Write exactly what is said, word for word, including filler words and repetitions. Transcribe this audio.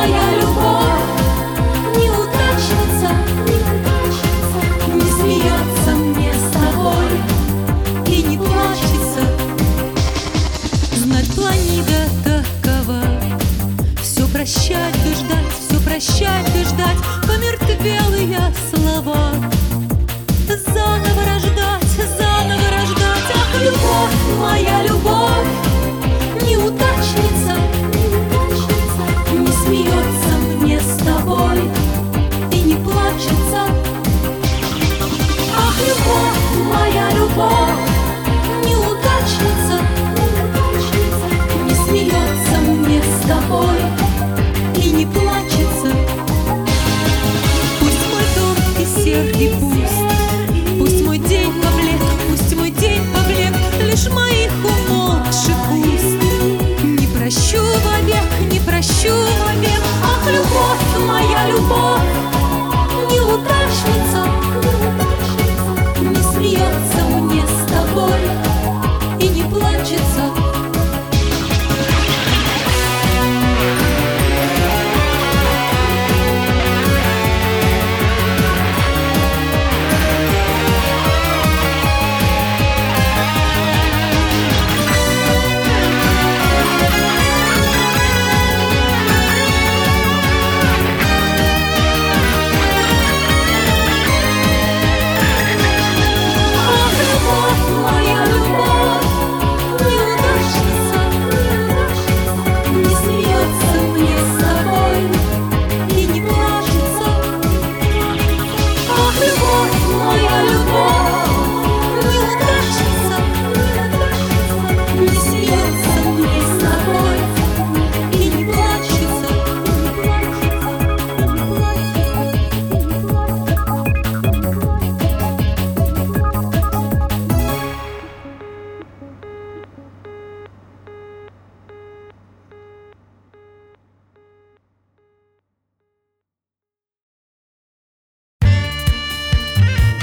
моя любовь, неудачница, не смеется мне с тобой и не плачется. Знать планида такова, все прощать и ждать, все прощать и ждать, помертвелые слова. Заново рождать, заново рождать. Ах, любовь, моя любовь, неудачница, не смеется мне с тобой и не плачется. Ах, любовь, моя любовь, неудачница, не смеется мне с тобой и не плачется. Пусть мой дом и серый, и пусть, пусть мой день поблек, пусть мой день поблек лишь моих умолкших уст. Не прощу вовек, не прощу вовек. Ах, любовь, моя любовь,